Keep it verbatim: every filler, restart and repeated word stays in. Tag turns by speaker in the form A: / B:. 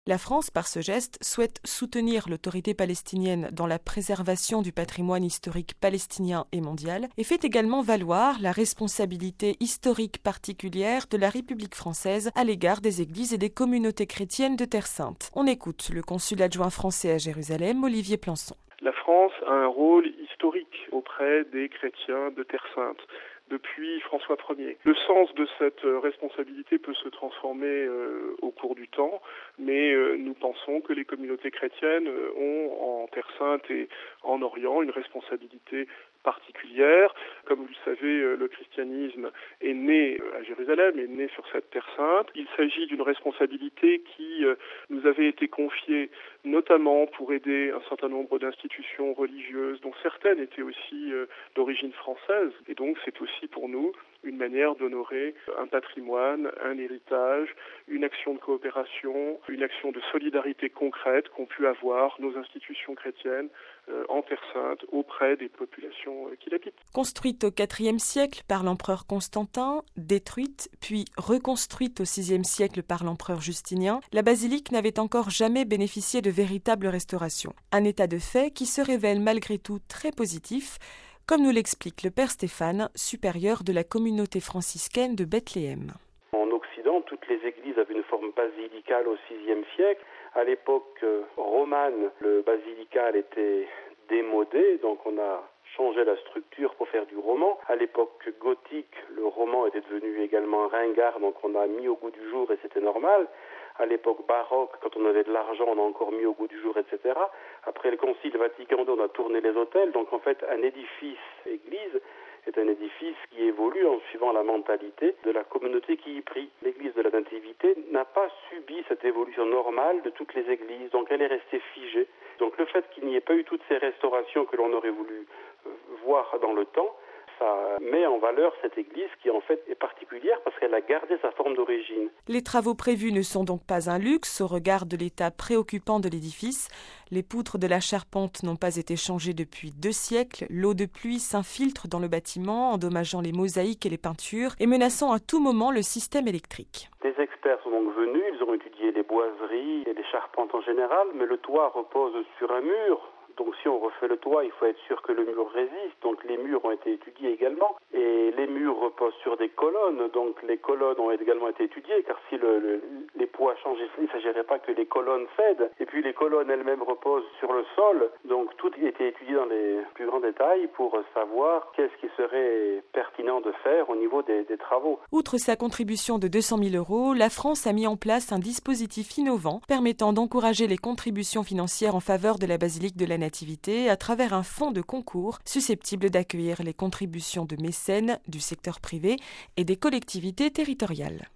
A: La France, par ce geste, souhaite soutenir l'autorité palestinienne dans la préservation du patrimoine historique palestinien et mondial et fait également valoir la responsabilité historique particulière de la République française à l'égard des églises et des communautés chrétiennes de Terre Sainte. On écoute le consul adjoint français à Jérusalem, Olivier Plançon.
B: La France a un rôle historique auprès des chrétiens de Terre Sainte depuis François Ier. Le sens de cette responsabilité peut se transformer euh, au cours du temps, mais euh, nous pensons que les communautés chrétiennes ont en Terre Sainte et en Orient une responsabilité particulière. Comme vous le savez, le christianisme est né à Jérusalem, est né sur cette Terre Sainte. Il s'agit d'une responsabilité qui nous avait été confiée notamment pour aider un certain nombre d'institutions religieuses, dont certaines étaient aussi d'origine française. Et donc c'est aussi pour nous une manière d'honorer un patrimoine, un héritage, une action de coopération, une action de solidarité concrète qu'ont pu avoir nos institutions chrétiennes euh, en Terre Sainte auprès des populations euh, qui l'habitent.
A: Construite au quatrième siècle par l'empereur Constantin, détruite puis reconstruite au sixième siècle par l'empereur Justinien, la basilique n'avait encore jamais bénéficié de véritable restauration. Un état de fait qui se révèle malgré tout très positif, comme nous l'explique le père Stéphane, supérieur de la communauté franciscaine de Bethléem.
C: En Occident, toutes les églises avaient une forme basilicale au sixième siècle. À l'époque romane, le basilical était démodé, donc on a changé la structure pour faire du roman. À l'époque gothique, le roman était devenu également ringard, donc on a mis au goût du jour et c'était normal. À l'époque baroque, quand on avait de l'argent, on a encore mis au goût du jour, et cetera. Après le Concile Vatican deux, on a tourné les autels. Donc en fait, un édifice église est un édifice qui évolue en suivant la mentalité de la communauté qui y prie. L'église de la Nativité n'a pas subi cette évolution normale de toutes les églises, donc elle est restée figée. Donc le fait qu'il n'y ait pas eu toutes ces restaurations que l'on aurait voulu voir dans le temps, ça met en valeur cette église qui en fait est particulière parce qu'elle a gardé sa forme d'origine.
A: Les travaux prévus ne sont donc pas un luxe au regard de l'état préoccupant de l'édifice. Les poutres de la charpente n'ont pas été changées depuis deux siècles. L'eau de pluie s'infiltre dans le bâtiment, endommageant les mosaïques et les peintures et menaçant à tout moment le système électrique.
C: Des experts sont donc venus, ils ont étudié les boiseries et les charpentes en général, mais le toit repose sur un mur. Donc si on refait le toit, il faut être sûr que le mur résiste. Donc les murs ont été étudiés également. Et les murs reposent sur des colonnes. Donc les colonnes ont également été étudiées, car si le, le, les poids changent, il ne s'agirait pas que les colonnes cèdent. Et puis les colonnes elles-mêmes reposent sur le sol. Donc tout a été étudié dans les plus grands détails pour savoir qu'est-ce qui serait pertinent de faire au niveau des, des travaux.
A: Outre sa contribution de deux cent mille euros, la France a mis en place un dispositif innovant permettant d'encourager les contributions financières en faveur de la basilique de la Nativité à travers un fonds de concours susceptible d'accueillir les contributions de mécènes, du secteur privé et des collectivités territoriales.